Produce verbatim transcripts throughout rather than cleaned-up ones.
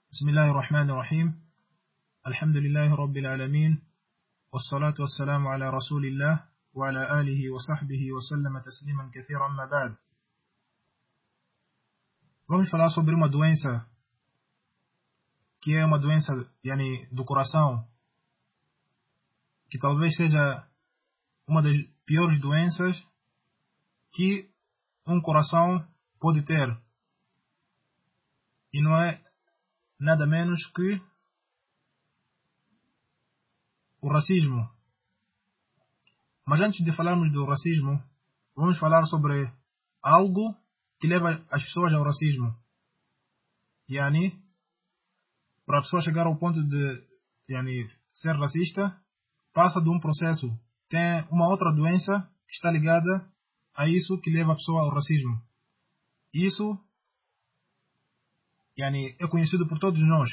بسم الله الرحمن الرحيم الحمد لله رب العالمين والصلاة والسلام على رسول الله وعلى آله وصحبه وسلم تسليما كثيرا ما بعد. Vamos falar sobre uma doença que é uma doença yani, do coração, que talvez seja uma das piores doenças que um coração pode ter. E não é nada menos que o racismo. Mas antes de falarmos do racismo, vamos falar sobre algo que leva as pessoas ao racismo. Yani, para a pessoa chegar ao ponto de yani, ser racista, passa de um processo. Tem uma outra doença que está ligada a isso que leva a pessoa ao racismo. Isso yani, é conhecido por todos nós,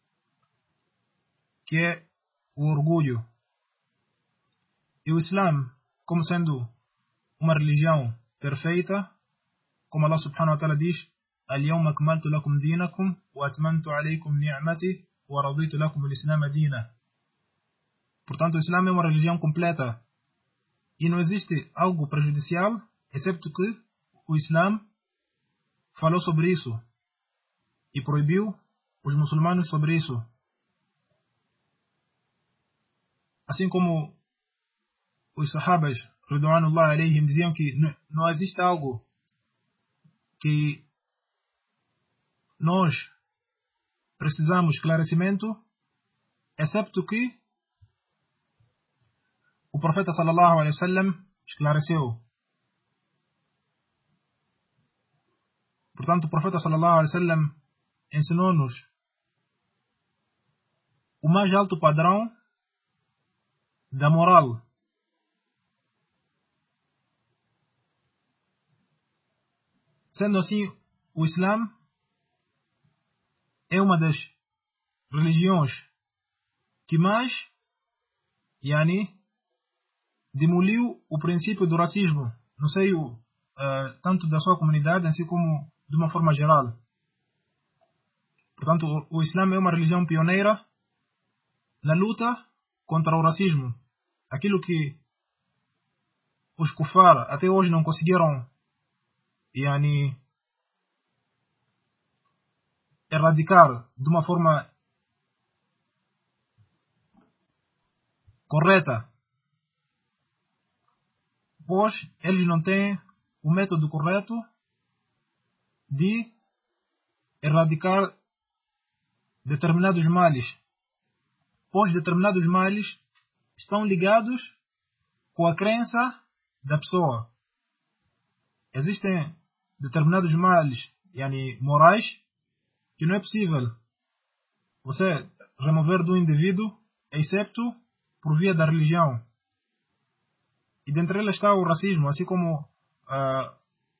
que é o orgulho. E o Islã, como sendo uma religião perfeita, como Allah subhanahu wa ta'ala diz: اليوم أكملت لكم دينكم وأتممت عليكم نعمتي ورضيت لكم الإسلام دينا. Portanto, o Islã é uma religião completa e não existe algo prejudicial, excepto que o Islã falou sobre isso e proibiu os muçulmanos sobre isso. Assim como os sahabas, ridwanullah alayhim, diziam que não existe algo que nós precisamos esclarecimento, excepto que o profeta sallallahu alaihi wasallam esclareceu. Portanto, o profeta sallallahu alaihi wasallam ensinou-nos o mais alto padrão da moral. Sendo assim, o Islã é uma das religiões que mais yani, demoliu o princípio do racismo no seio uh, tanto da sua comunidade, assim como de uma forma geral. Portanto, o, o Islã é uma religião pioneira na luta contra o racismo. Aquilo que os kufar até hoje não conseguiram yani, erradicar de uma forma correta, pois eles não têm o método correto de erradicar determinados males, pois determinados males estão ligados com a crença da pessoa. Existem determinados males yani, morais que não é possível você remover do indivíduo, excepto por via da religião. E dentre elas está o racismo, assim como uh,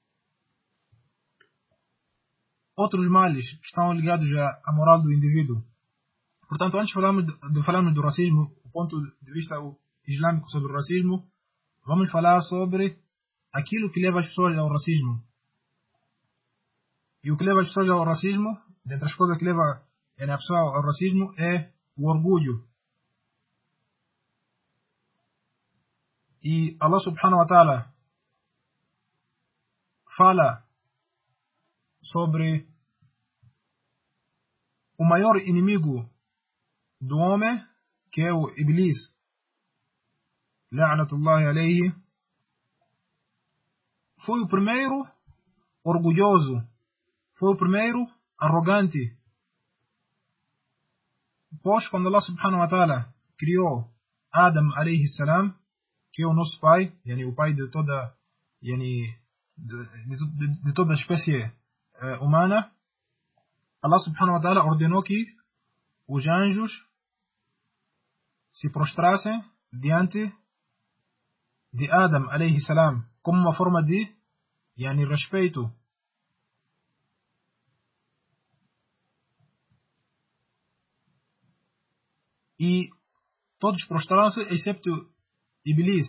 outros males que estão ligados à, à moral do indivíduo. Portanto, antes de falarmos, de falarmos do racismo, do ponto de vista islâmico sobre o racismo, vamos falar sobre aquilo que leva as pessoas ao racismo. E o que leva as pessoas ao racismo, dentre as coisas que leva a pessoa ao racismo, é o orgulho. E Allah subhanahu wa ta'ala fala sobre o maior inimigo do homem, que é o Iblis, la'natullahi alayhi. Foi o primeiro orgulhoso, foi o primeiro arrogante. Pois quando Allah subhanahu wa ta'ala criou Adam alayhi salam, que é o nosso pai, yani, o pai de toda, yani, de, de, de toda a espécie uh, humana, Allah subhanahu wa ta'ala ordenou que os anjos se prostrassem diante de Adam alayhi salam, como uma forma de yani, respeito. E todos prostraram-se, excepto Iblis,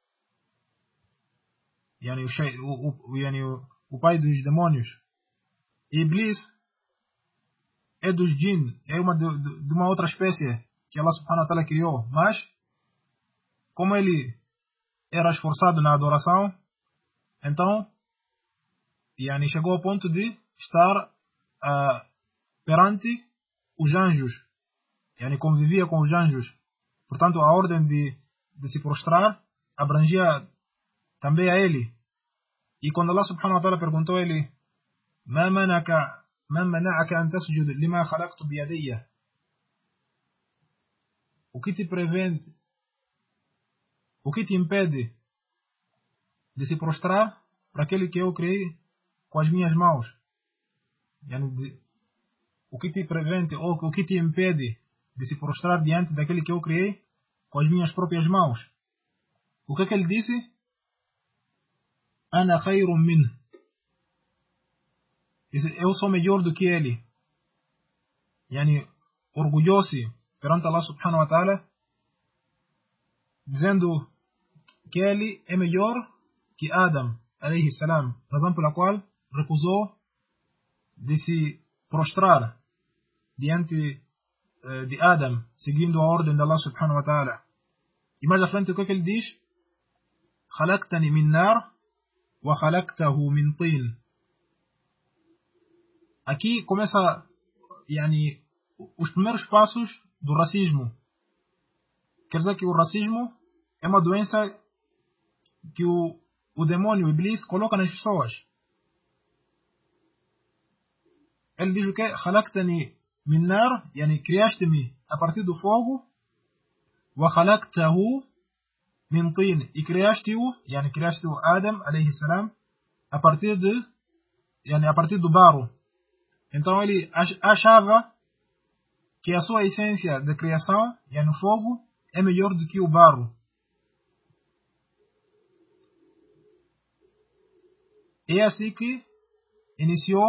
yani, o, o, yani, o, o pai dos demônios. E Iblis é dos jinn, é uma de, de uma outra espécie que Allah subhanahu wa ta'ala criou, mas como ele era esforçado na adoração, então yani, chegou ao ponto de estar uh, perante os anjos, yani, convivia com os anjos. Portanto, a ordem de, de se prostrar abrangia também a ele. E quando Allah subhanahu wa ta'ala perguntou a ele: ما منعك ما منعك أن تسجد لما خلقت بيدي? O que te prevente, o que te impede de se prostrar para aquele que eu criei com as minhas mãos? Yani, de, o que te prevente ou o que te impede de se prostrar diante daquele que eu criei com as minhas próprias mãos? O que é que ele disse? Ana khayrun min. Eu sou melhor do que ele. Yani, orgulhou-se perante Allah subhanahu wa ta'ala, dizendo que ele é melhor que Adam, alayhi salam, razão pela qual recusou de se prostrar diante uh, de Adam, seguindo a ordem de Allah subhanahu wa ta'ala. E mais à frente o que é que ele diz? خلقتني من نار وخلقته من طين. Aqui começa yani, os primeiros passos do racismo. Quer dizer que o racismo é uma doença que o, o demônio, o Iblis, coloca nas pessoas. Ele diz o quê? خلقتني من نار, yani, criaste-me a partir do fogo, وخلقته من طين, e criaste-o, yani, criaste-o Adam, alayhi salam, a partir de, yani, a partir do barro. Então ele achava que a sua essência de criação, yani, no fogo, é melhor do que o barro. E é assim que iniciou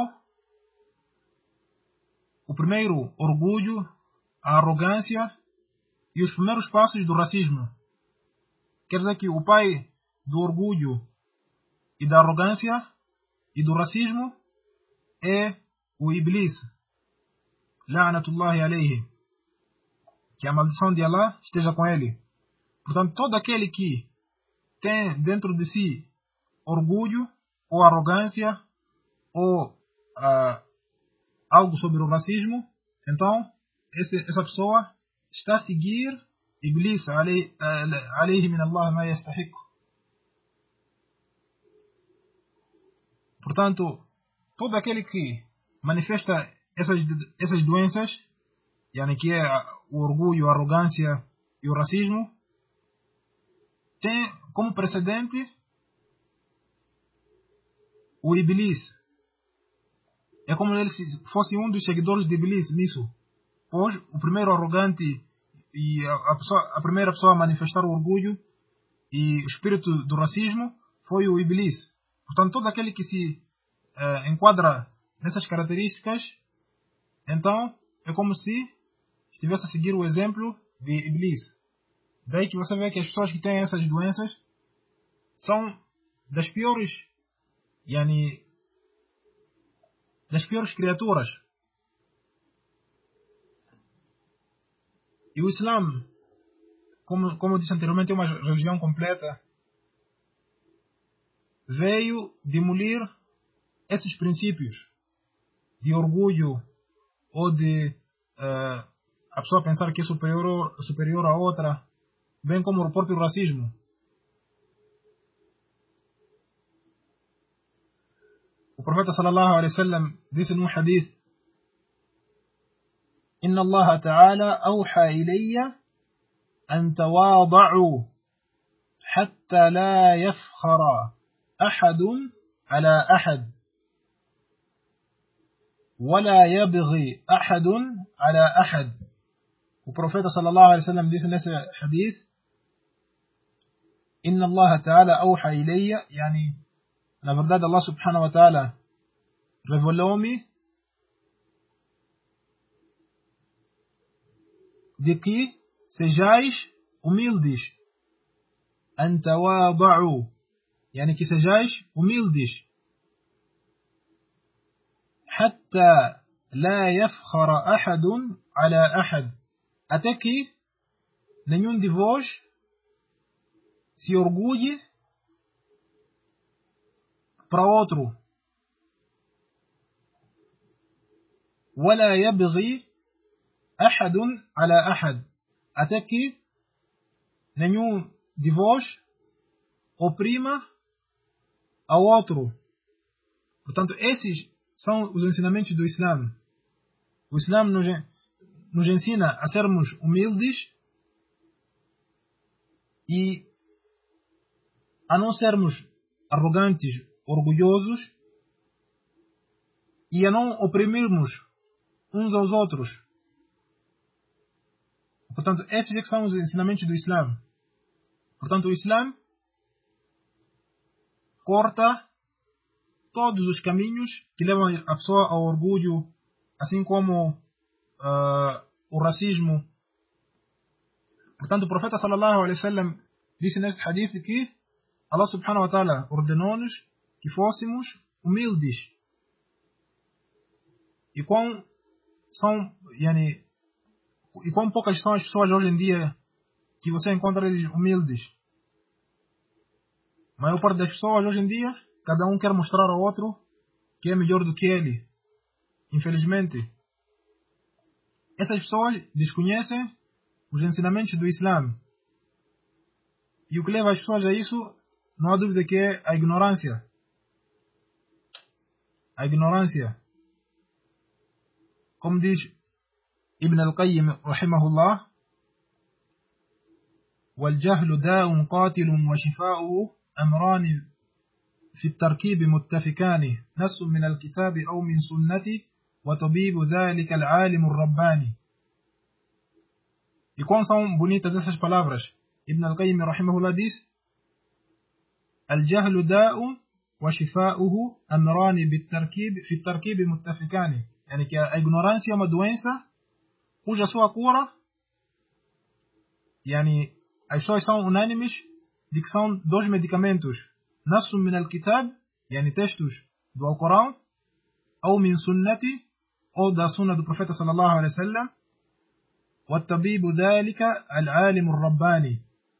o primeiro orgulho, a arrogância e os primeiros passos do racismo. Quer dizer que o pai do orgulho e da arrogância e do racismo é o Iblis, la'natullahi alayhi, que a maldição de Allah esteja com ele. Portanto, todo aquele que tem dentro de si orgulho ou arrogância ou uh, algo sobre o racismo, então esse, essa pessoa está a seguir Iblis, alayhi min Allah ma yastahiq. Portanto, todo aquele que manifesta essas, essas doenças, yani, que é o orgulho, a arrogância e o racismo, tem como precedente o Iblis. É como ele fosse um dos seguidores de Iblis nisso. Pois o primeiro arrogante e a, a, pessoa, a primeira pessoa a manifestar o orgulho e o espírito do racismo foi o Iblis. Portanto, todo aquele que se eh, enquadra nessas características, então é como se estivesse a seguir o exemplo de Iblis. Daí que você vê que as pessoas que têm essas doenças são das piores, yani, das piores criaturas. E o Islã, como, como eu disse anteriormente, é uma religião completa. Veio demolir esses princípios de orgulho ou de uh, a pessoa pensar que é superior, superior a outra, bem como o próprio racismo. O profeta sallallahu alaihi wasallam disse num hadith: إن الله تعالى أوحى إلي أن تواضعوا حتى لا يفخر أحد على أحد ولا يبغي أحد على أحد. O profeta sallallahu alaihi wasallam disse nesse hadith: إن الله تعالى أوحى إلي, يعني, na verdade Allah subhanahu wa ta'ala revelou-me de que sejais humildes. أن تواضعوا, يعني, que sejais humildes. حتى لا يفخر أحد على أحد. Até que nenhum de vós se orgulhe para outro. ولا يبغي أحد على أحد. Até que nenhum de vós oprima ao outro. Portanto, esses são os ensinamentos do Islã. O Islã nos, nos ensina a sermos humildes e a não sermos arrogantes, orgulhosos e a não oprimirmos uns aos outros. Portanto, esses é que são os ensinamentos do Islã. Portanto, o Islã corta todos os caminhos que levam a pessoa ao orgulho, assim como uh, o racismo. Portanto, o profeta sallallahu alaihi wasallam disse neste hadith que Allah subhanahu wa ta'ala ordenou-nos que fôssemos humildes. E quão são, yani, e quão poucas são as pessoas hoje em dia que você encontra eles humildes. A maior parte das pessoas hoje em dia, cada um quer mostrar ao outro que é melhor do que ele. Infelizmente, essas pessoas desconhecem os ensinamentos do Islã. E o que leva as pessoas a isso, não há dúvida que é a ignorância. A ignorância. Como diz Ibn al-Qayyim, rahimahullah, وَالْجَهْلُ دَاءٌ قَاتِلٌ وَشِفَاؤُهُ أَمْرَانِ في التركيب متفقان نص من الكتاب أو من سنة وطبيب ذلك العالم الرباني. E quão são bonitas essas palavras. Ibn al-Qayyim rahimahullah diz: الجهل داء وشفاؤه أمران بالتركيب في التركيب متفقان. يعني que a ignorância é uma doença cuja sua cura, يعني as pessoas são unânimes de que são dois medicamentos: نص من الكتاب, يعني textos do Alcorão, ou من سنة, ou da sunna do profeta sallallahu alaihi wasallam, والطبيب ذلك العالم الرباني.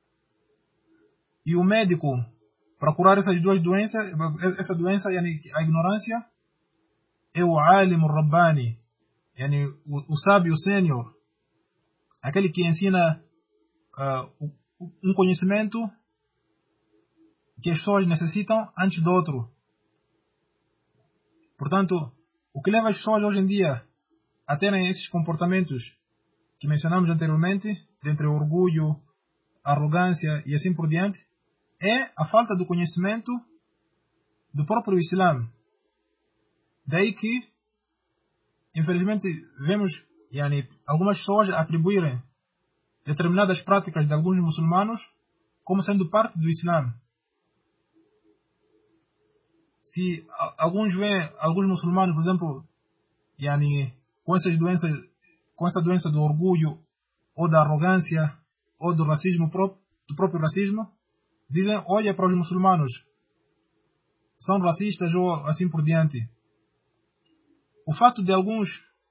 E o médico, para curar essas duas doenças, essa doença, yani a ignorância, é o alim al-rabbani, yani o, o sábio sênior, aquele que ensina uh, um conhecimento que as pessoas necessitam antes do outro. Portanto, o que leva as pessoas hoje em dia a terem esses comportamentos que mencionamos anteriormente, entre orgulho, arrogância e assim por diante, é a falta do conhecimento do próprio Islã. Daí que, infelizmente, vemos yani, algumas pessoas atribuírem determinadas práticas de alguns muçulmanos como sendo parte do Islã. Se alguns veem alguns muçulmanos, por exemplo, yani, com essas doenças, com essa doença do orgulho, ou da arrogância, ou do racismo próprio, do próprio racismo, dizem, olha para os muçulmanos, são racistas ou assim por diante. O fato de alguns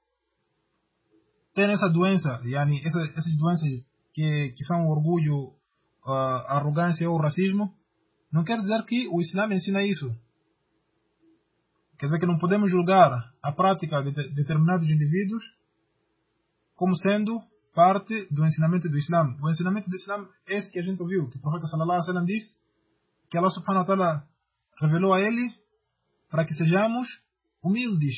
terem essa doença, yani, essa, essas doenças que, que são o orgulho, a arrogância ou o racismo, não quer dizer que o Islã ensina isso. Quer dizer que não podemos julgar a prática de determinados indivíduos como sendo parte do ensinamento do Islã. O ensinamento do Islã é esse que a gente ouviu, que o profeta sallallahu alaihi wasallam diz, que Allah subhanahu wa ta'ala revelou a ele para que sejamos humildes,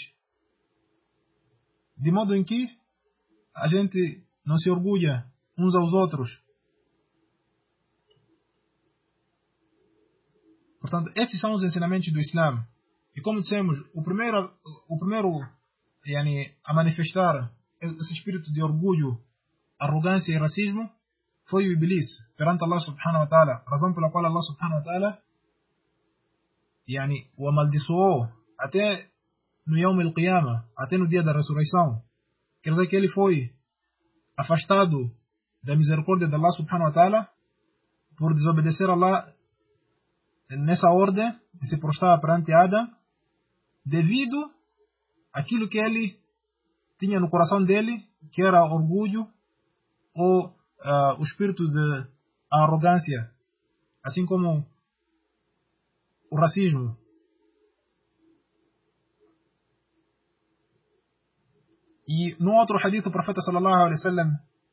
de modo em que a gente não se orgulha uns aos outros. Portanto, esses são os ensinamentos do Islã. E como dissemos, o primeiro, o primeiro yani, a manifestar esse espírito de orgulho, arrogância e racismo foi o Iblis perante Allah subhanahu wa ta'ala, razão pela qual Allah subhanahu wa ta'ala yani, o amaldiçoou até no Yawm al-Qiyamah, até no dia da ressurreição. Quer dizer que ele foi afastado da misericórdia de Allah subhanahu wa ta'ala por desobedecer a Allah nessa ordem de se prostrar perante Adam, devido àquilo que ele tinha no coração dele, que era orgulho ou uh, o espírito de arrogância, assim como o racismo. E no outro hadith o profeta sallallahu alaihi wasallam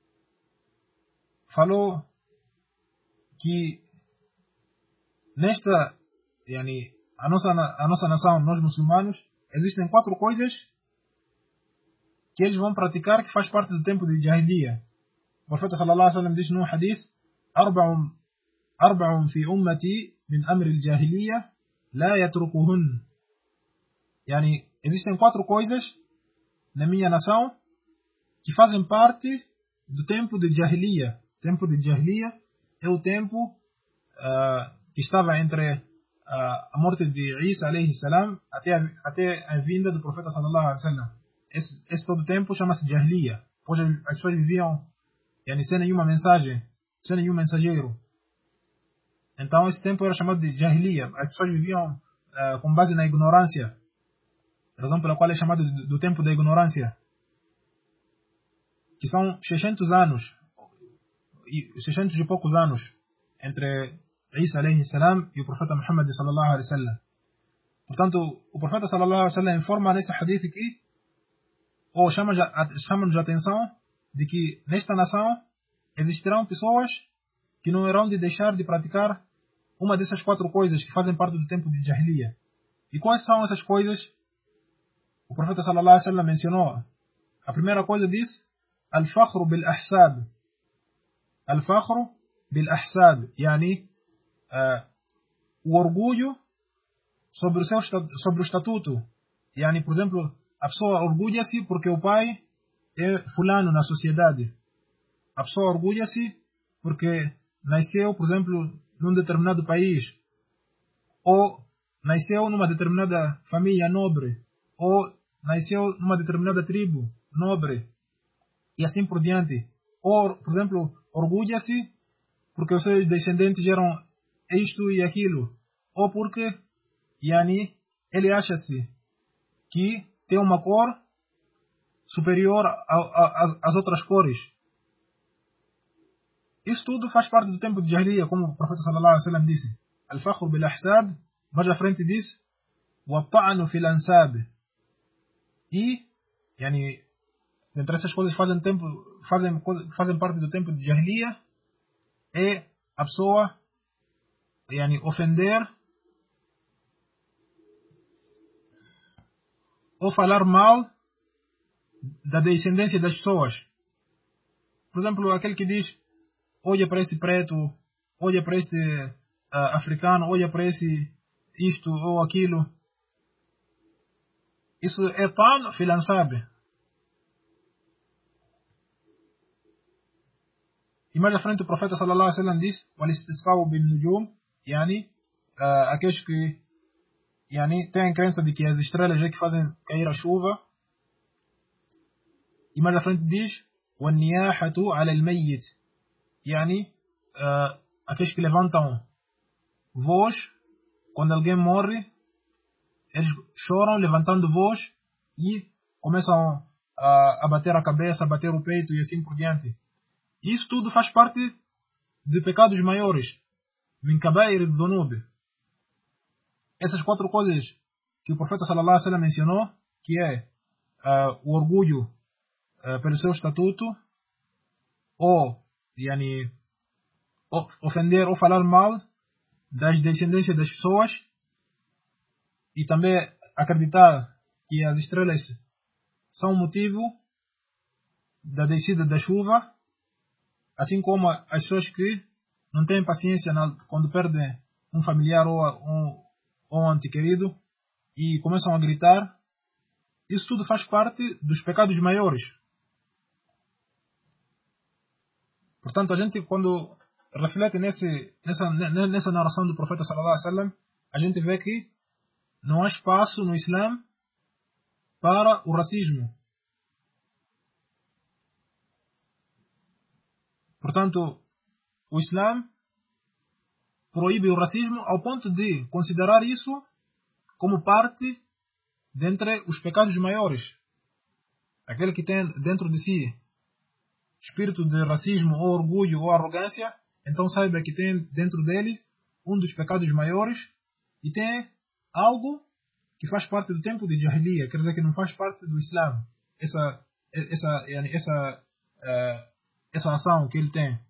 falou que nesta, yani, a nossa a nossa nação, nós muçulmanos, existem quatro coisas que eles vão praticar que faz parte do tempo de Jahiliya. O profeta sallallahu alaihi wasallam diz no hadith: "Arba'un arba'un fi ummati min amr al-jahiliya la yatrukuhun." Yani, existem quatro coisas na minha nação que fazem parte do tempo de Jahiliya. O tempo de Jahiliya é o tempo uh, que estava entre uh, a morte de Isa alayhi salam até a, até a vinda do profeta sallallahu alaihi wasallam. Esse, esse todo o tempo chama-se Jahiliya, pois as pessoas viviam yani, sem nenhuma mensagem, sem nenhum mensageiro. Então esse tempo era chamado de Jahiliya. As pessoas viviam uh, com base na ignorância, razão pela qual é chamado do, do tempo da ignorância, que são seiscentos anos, seiscentos e poucos anos entre Isa alayhi salam e o profeta Muhammad sallallahu alaihi wasallam. Portanto, o profeta sallallahu alaihi wasallam informa nesse hadith aqui, ou chama-nos chama a atenção de que nesta nação existirão pessoas que não irão de deixar de praticar uma dessas quatro coisas que fazem parte do tempo de Jahiliya. E quais são essas coisas? O profeta sallallahu alaihi wasallam mencionou. A primeira coisa diz: Al-fakhru bil-ahsab. Al-fakhru bil-ahsab. Yani, uh, o orgulho sobre o, seu, sobre o estatuto. Yani, por exemplo, a pessoa orgulha-se porque o pai é fulano na sociedade. A pessoa orgulha-se porque nasceu, por exemplo, num determinado país. Ou nasceu numa determinada família nobre. Ou nasceu numa determinada tribo nobre. E assim por diante. Ou, por exemplo, orgulha-se porque os seus descendentes eram isto e aquilo. Ou porque, yani, ele acha-se que tem uma cor superior às outras cores. Isso tudo faz parte do tempo de Jahiliya, como o profeta sallallahu alaihi wasallam disse. Al-fakhru bil-ahsab, mais à frente diz, wa-ta'anu fil-ansab. E, yani, entre essas coisas fazem, tempo, fazem, fazem parte do tempo de Jahiliya, é a pessoa, yani, ofender ou falar mal da descendência das pessoas. Por exemplo, aquele que diz: olha para esse preto, olha para este uh, africano, olha para esse isto ou aquilo. Isso é tan filansab. E mais à frente o profeta sallallahu alaihi wasallam diz: wal-istisqa'u bin-nujum, yani, uh, aqueles que yani, têm a crença de que as estrelas é que fazem cair a chuva. E mais à frente diz: wan-niyahatu 'ala al-mayyit, yani, uh, aqueles que levantam voz quando alguém morre, eles choram levantando voz e começam a, a bater a cabeça, a bater o peito e assim por diante. Isso tudo faz parte de pecados maiores, min kabair ad-dhunub. Essas quatro coisas que o profeta sallallahu alaihi wasallam mencionou, que é uh, o orgulho uh, pelo seu estatuto, ou yani, ofender ou falar mal das descendências das pessoas, e também acreditar que as estrelas são o motivo da descida da chuva, assim como as pessoas que não têm paciência quando perdem um familiar ou um, ou um ente querido e começam a gritar. Isso tudo faz parte dos pecados maiores. Portanto, a gente, quando reflete nesse, nessa, nessa narração do profeta sallallahu alaihi wasallam, a gente vê que não há espaço no Islã para o racismo. Portanto, o Islã proíbe o racismo ao ponto de considerar isso como parte dentre os pecados maiores. aquele que tem dentro de si espírito de racismo, ou orgulho, ou arrogância, então saiba que tem dentro dele um dos pecados maiores e tem algo que faz parte do tempo de Jahiliya, quer dizer que não faz parte do Islã. Essa, essa, essa, uh, essa ação que ele tem.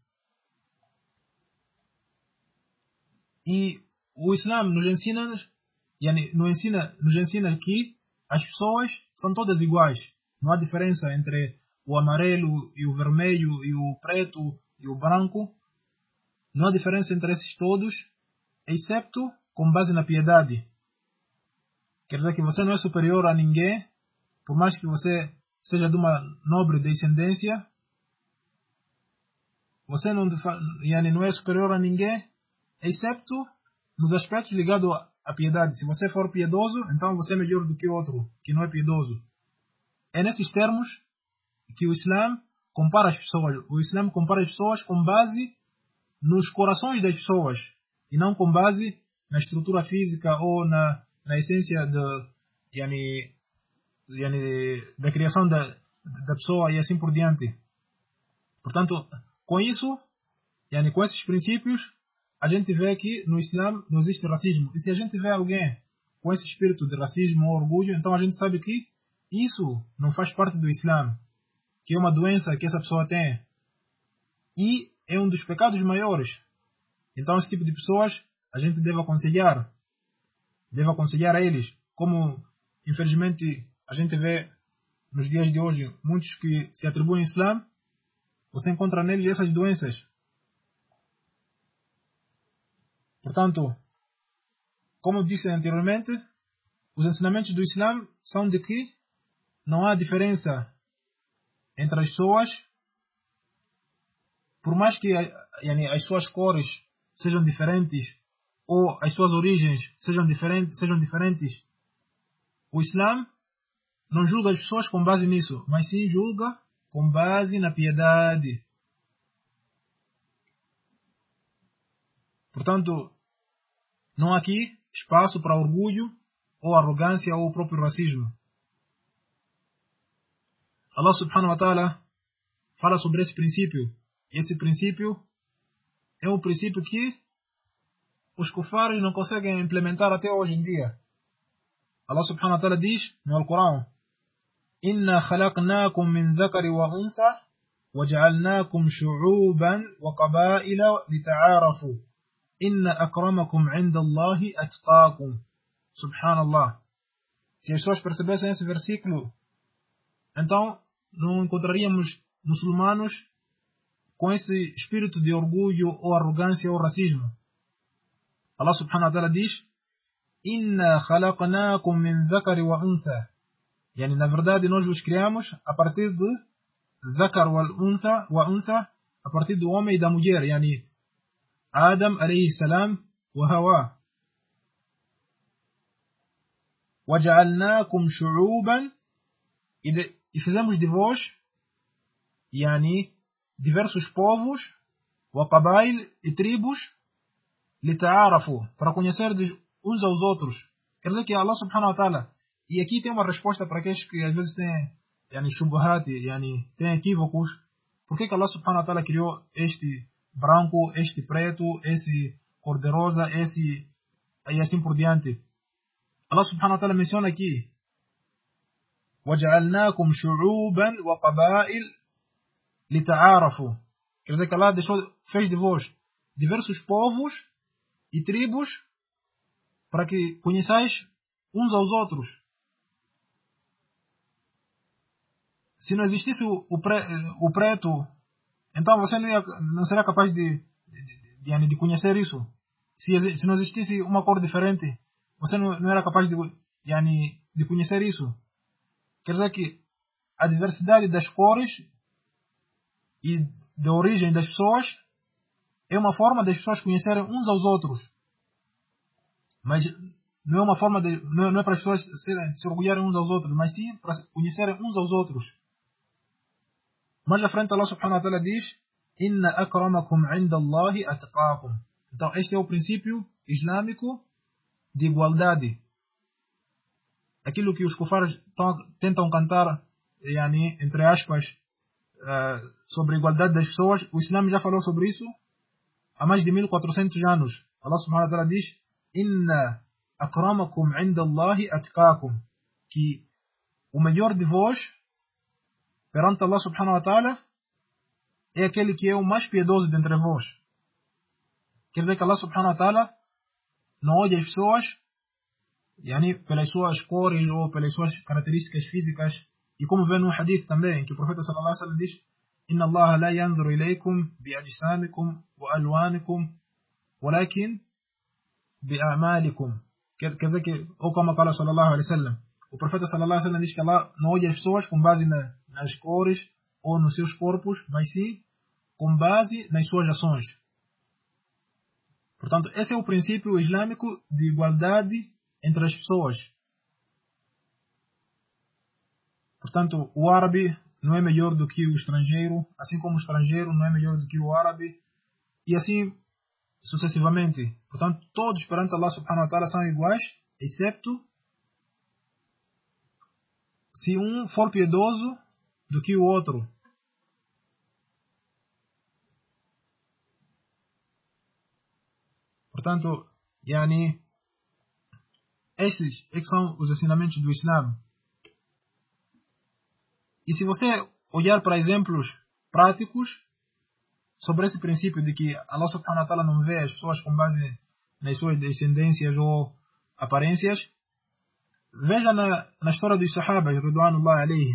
E o Islã nos ensina, nos ensina, nos ensina que as pessoas são todas iguais. Não há diferença entre o amarelo e o vermelho e o preto e o branco. Não há diferença entre esses todos, excepto com base na piedade. Quer dizer que você não é superior a ninguém, por mais que você seja de uma nobre descendência. Você não, não é superior a ninguém, excepto nos aspectos ligados à piedade. Se você for piedoso, então você é melhor do que outro que não é piedoso. É nesses termos que o Islã compara as pessoas. O Islã compara as pessoas com base nos corações das pessoas e não com base na estrutura física ou na, na essência de, yani, yani, da criação da, da pessoa e assim por diante. Portanto, com isso, yani, com esses princípios, a gente vê que no Islã não existe racismo. E se a gente vê alguém com esse espírito de racismo ou orgulho, então a gente sabe que isso não faz parte do Islã, que é uma doença que essa pessoa tem. E é um dos pecados maiores. Então esse tipo de pessoas a gente deve aconselhar. Deve aconselhar a eles. Como, infelizmente, a gente vê nos dias de hoje muitos que se atribuem ao Islã, você encontra neles essas doenças. Portanto, como disse anteriormente, os ensinamentos do Islã são de que não há diferença entre as pessoas, por mais que yani, as suas cores sejam diferentes ou as suas origens sejam diferentes, sejam diferentes, o Islã não julga as pessoas com base nisso, mas sim julga com base na piedade. Portanto, não há aqui espaço para orgulho ou arrogância ou o próprio racismo. Allah subhanahu wa ta'ala fala sobre esse princípio. E esse princípio é um princípio que os kufares não conseguem implementar até hoje em dia. Allah subhanahu wa ta'ala diz no Alcorão: Inna khalaqnakum min dhakari wa untha waja'alnakum shu'uban wa qabaila lita'arafu. Inna akramakum 'inda Allahi atqakum. Subhanallah. Se as pessoas percebessem esse versículo, então não encontraríamos muçulmanos com esse espírito de orgulho ou arrogância ou racismo. Allah subhanahu wa ta'ala diz: Inna khalaqnakum min dhakari wa untha. Yani, na verdade, nós os criamos a partir de dhakar wa untha, wa untha, a partir do homem e da mulher. Yani, Adam alayhi salam wa Hawa. وَجَعَلْنَاكُمْ شُعُوبًا, e fizemos de vós, yani, diversos povos, وَقَبَائِل, e tribos, لِتَعَارَفُوا, para conhecer uns aos outros. Quer dizer que Allah subhanahu wa ta'ala, e aqui tem uma resposta para aqueles que às vezes têm yani, shubuhat, yani, têm equívocos. Por que que Allah subhanahu wa ta'ala criou este branco, este preto, esse cor-de-rosa, esse, e assim por diante? Allah subhanahu wa ta'ala menciona aqui: وَجَعَلْنَاكُمْ شُعُوبًا وَقَبَائِلْ لِتَعَارَفُوا. Quer dizer que Allah deixou, fez de vós diversos povos e tribos para que conheçais uns aos outros. Se não existisse o, o, pre, o preto, então você não, ia, não seria capaz de, de, de, de conhecer isso. Se, se não existisse uma cor diferente, você não, não era capaz de, yani, de conhecer isso. Quer dizer que a diversidade das cores e da origem das pessoas é uma forma das pessoas conhecerem uns aos outros. Mas não é uma forma de, não é, não é para as pessoas se, se orgulharem uns aos outros, mas sim para conhecerem uns aos outros. Mais à frente Allah subhanahu wa ta'ala diz: Inna akramakum 'inda Allahi atqakum. Então este é o princípio islâmico de igualdade. Aquilo que os kufares tentam cantar yani, entre aspas, uh, sobre a igualdade das pessoas, o Islã já falou sobre isso há mais de mil e quatrocentos anos. Allah subhanahu wa ta'ala diz: Inna akramakum inda Allahi atqakum. Que o melhor de vós perante Allah subhanahu wa ta'ala é aquele que é o mais piedoso dentre vós. Quer dizer que Allah subhanahu wa ta'ala não olha as pessoas yani, pelas suas cores ou pelas suas características físicas. E como vê no hadith também, que o profeta sallallahu alaihi wasallam diz: Inna Allah la yanzuru ilaykum bi ajsamikum wa alwanikum walakin bi a'malikum. Quer dizer que, ou como fala sallallahu alaihi wasallam, o profeta sallallahu alaihi wasallam diz que Allah não olha as pessoas com base na, nas cores ou nos seus corpos, mas sim com base nas suas ações. Portanto, esse é o princípio islâmico de igualdade entre as pessoas. Portanto, o árabe não é melhor do que o estrangeiro, assim como o estrangeiro não é melhor do que o árabe, e assim sucessivamente. Portanto, todos perante Allah subhanahu wa ta'ala são iguais, excepto se um for piedoso do que o outro. Portanto, yani, esses é que são os ensinamentos do Islã. E se você olhar para exemplos práticos sobre esse princípio de que Allah subhanahu wa ta'ala não vê as pessoas com base nas suas descendências ou aparências, veja na, na história dos Sahabas, ridwanullah alayhim.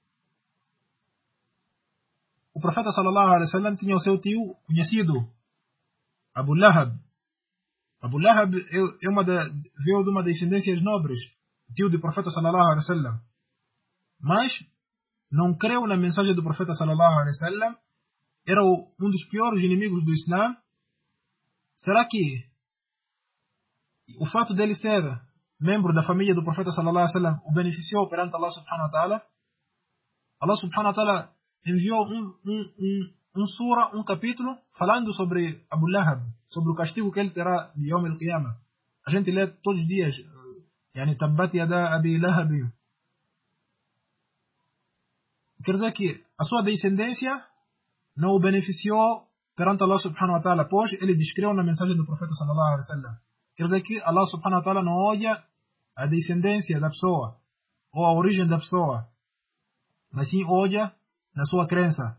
O profeta sallallahu alaihi wasallam tinha o seu tio conhecido, Abu Lahab. Abu Lahab é uma da, veio de uma descendências nobres, tio do profeta sallallahu alaihi wasallam. Mas não creu na mensagem do profeta sallallahu alaihi wasallam, era um dos piores inimigos do Islã. Será que o fato dele ser membro da família do profeta sallallahu alaihi wasallam o beneficiou perante Allah subhanahu wa ta'ala? Allah subhanahu wa ta'ala enviou um, um, um, um sura, um capítulo, falando sobre Abu Lahab, sobre o castigo que ele terá de Yawm al-Qiyamah. A gente lê todos os dias, yani, Tabbat yada Abi Lahab. Quer dizer que a sua descendência não o beneficiou perante Allah subhanahu wa ta'ala, pois ele descreu na mensagem do profeta sallallahu alaihi wasallam. Quer dizer que Allah subhanahu wa ta'ala não olha a descendência da pessoa ou a origem da pessoa, mas sim olha na sua crença.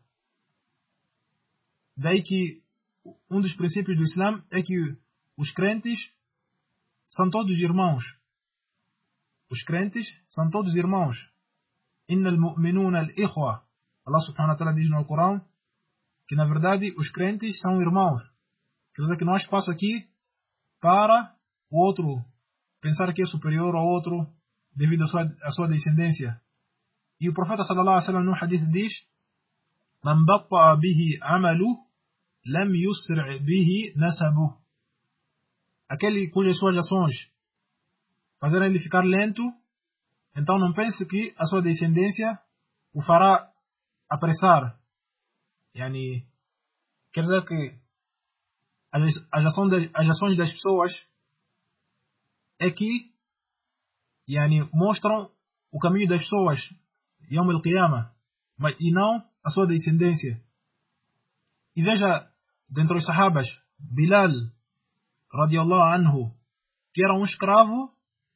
Daí que um dos princípios do Islã é que os crentes são todos irmãos. Os crentes são todos irmãos. Innal mu'minuna al-ikhwa. Allah subhanahu wa ta'ala diz no Corão que na verdade os crentes são irmãos. Quer dizer que não há espaço aqui para o outro pensar que é superior ao outro devido à sua, à sua descendência. E o profeta sallallahu alaihi wasallam no hadith diz: Man batta'a bihi amalu lam yusri' bihi nasabuh. Aquele cujas suas ações fazerem ele ficar lento, então não pense que a sua descendência o fará apressar. Yani, quer dizer que as, as, ações das, as ações das pessoas é que yani, mostram o caminho das pessoas Yawm al-Qiyamah, e não a sua descendência. E veja, dentre os sahabas, Bilal radiallahu anhu, que era um escravo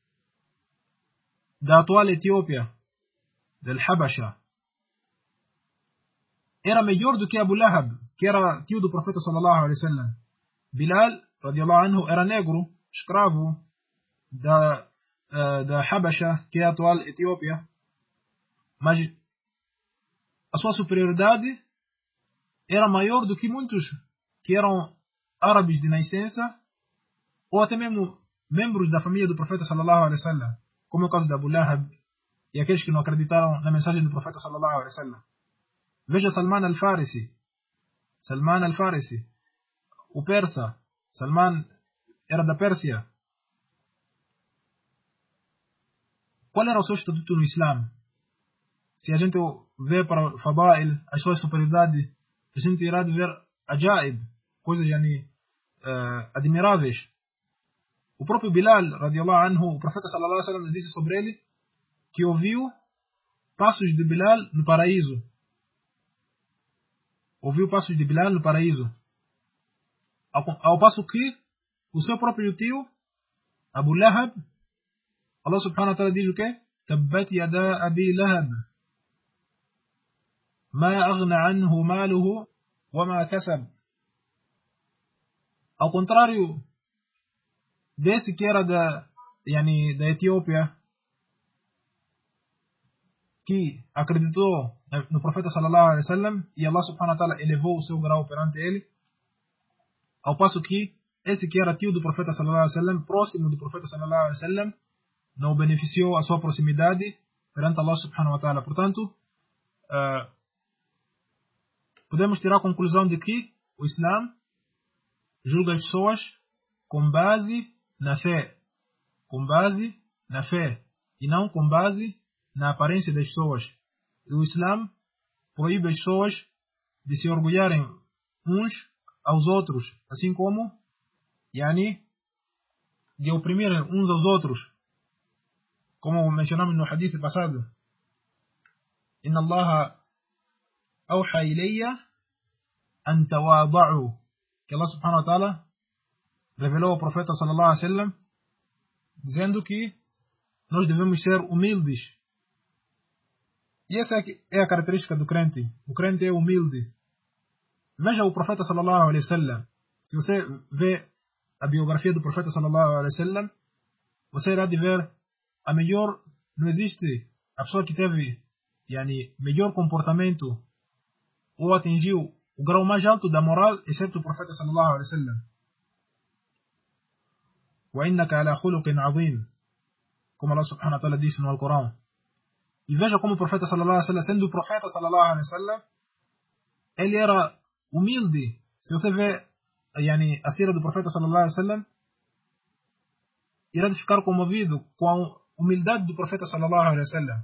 da atual Etiópia, del Habasha, era melhor do que Abu Lahab, que era tio do profeta sallallahu alaihi wasallam. Bilal radiallahu anhu era negro, escravo da, uh, da Habasha, que é a atual Etiópia, mas a sua superioridade era maior do que muitos que eram árabes de nascença ou até mesmo membros da família do profeta sallallahu alaihi wasallam, como é o caso de Abu Lahab e aqueles que não acreditaram na mensagem do profeta sallallahu alaihi wasallam. Veja Salman al-Farisi. Salman al-Farisi, o persa. Salman era da Pérsia. Qual era o seu estatuto no Islã? Se a gente vê para o Fadail, a sua superioridade, a gente irá ver ajaib, coisas yani, uh, admiráveis. O próprio Bilal, radiallahu anhu, o profeta sallallahu alaihi wasallam disse sobre ele que ouviu passos de Bilal no paraíso. Ouviu passos de Bilal no paraíso. Ao, ao passo que o seu próprio tio, Abu Lahab, Allah subhanahu wa ta'ala diz o quê? Tabbat yada Abi Lahab. Ma aghna anhu maluhu wa ma kasab. Ao contrário desse que era da, yani, da Etiópia, que acreditou no profeta sallallahu alaihi wasallam e Allah subhanahu wa ta'ala elevou o seu grau perante ele, ao passo que esse que era tio do profeta sallallahu alaihi wasallam, próximo do profeta sallallahu alaihi wasallam, não beneficiou a sua proximidade perante Allah subhanahu wa ta'ala. Portanto, uh, podemos tirar a conclusão de que o Islã julga as pessoas com base na fé, com base na fé e não com base na aparência das pessoas. E o Islã proíbe as pessoas de se orgulharem uns aos outros, assim como yani, de oprimirem uns aos outros, como mencionamos no hadith passado. Inna Allah awha ilayya an tawada'u, que Allah subhanahu wa ta'ala revelou ao profeta sallallahu alaihi wasallam dizendo que nós devemos ser humildes. E essa é a característica do crente. O crente é humilde. Veja o profeta sallallahu alaihi wasallam. Se você vê a biografia do profeta sallallahu alaihi wasallam, você irá de ver a melhor, não existe a pessoa que teve yani, melhor comportamento ou atingiu o grau mais alto da moral, exceto o profeta sallallahu alaihi wasallam. وَإِنَّكَ عَلَى خُلُقٍ عَظِيمٍ, como Allah subhanahu wa ta'ala disse no Alcorão. E veja como o profeta sallallahu alaihi wasallam, sendo o profeta sallallahu alaihi wasallam, ele era humilde. Se você vê yani, a sira do profeta sallallahu alaihi wasallam, irá de ficar comovido com a humildade do profeta sallallahu alaihi wasallam.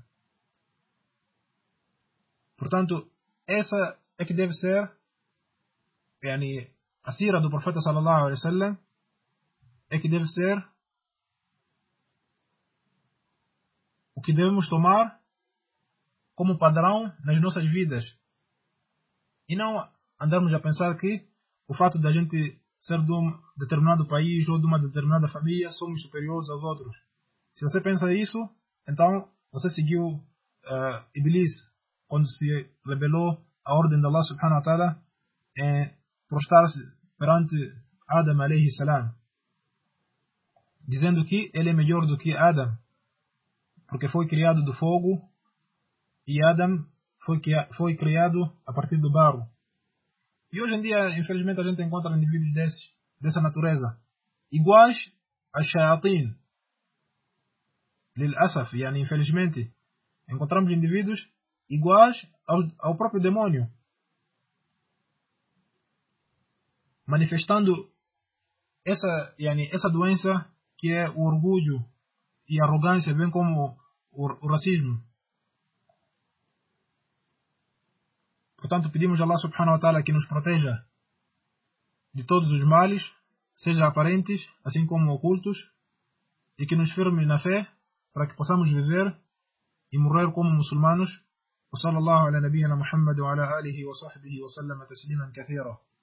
Portanto, essa é que deve ser yani, a sira do profeta sallallahu alaihi wasallam, é que deve ser o que devemos tomar como padrão nas nossas vidas. E não andarmos a pensar que o fato de a gente ser de um determinado país ou de uma determinada família somos superiores aos outros. Se você pensa isso, então você seguiu uh, Iblis quando se rebelou à ordem de Allah subhanahu wa ta'ala em prostrar-se perante Adam alayhi salam, dizendo que ele é melhor do que Adam, porque foi criado do fogo e Adam foi, foi criado a partir do barro. E hoje em dia, infelizmente, a gente encontra indivíduos desses, dessa natureza, iguais a shayatin. Lil-asaf, yani, infelizmente, encontramos indivíduos iguais ao, ao próprio demônio, manifestando essa, yani, essa doença que é o orgulho e a arrogância, bem como o, o racismo. Portanto, pedimos a Allah subhanahu wa ta'ala que nos proteja de todos os males, seja aparentes, assim como ocultos, e que nos firme na fé, para que possamos viver e morrer como muçulmanos. وصلى الله على نبينا محمد وعلى آله وصحبه وسلم تسليما كثيرا.